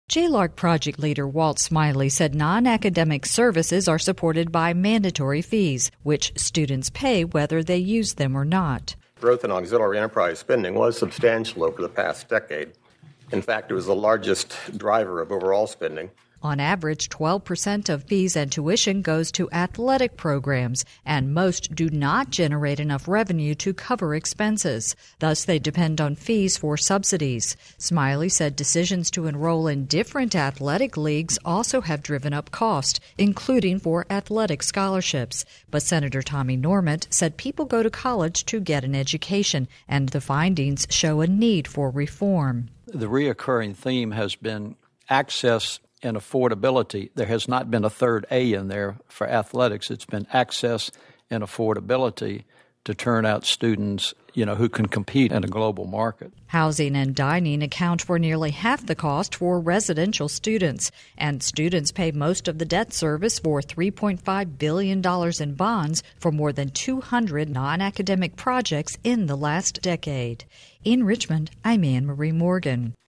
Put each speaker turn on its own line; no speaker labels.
JLARC project leader Walt Smiley said non-academic services are supported by mandatory fees, which students pay whether they use them or not.
Growth in auxiliary enterprise spending was substantial over the past decade. In fact, it was the largest driver of overall spending.
On average, 12% of fees and tuition goes to athletic programs, and most do not generate enough revenue to cover expenses. Thus, they depend on fees for subsidies. Smiley said decisions to enroll in different athletic leagues also have driven up cost, including for athletic scholarships. But Senator Tommy Normant said people go to college to get an education, and the findings show a need for reform.
The reoccurring theme has been access and affordability. There has not been a third A in there for athletics. It's been access and affordability to turn out students, who can compete in a global market.
Housing and dining account for nearly half the cost for residential students, and students pay most of the debt service for $3.5 billion in bonds for more than 200 non-academic projects in the last decade. In Richmond, I'm Anne Marie Morgan.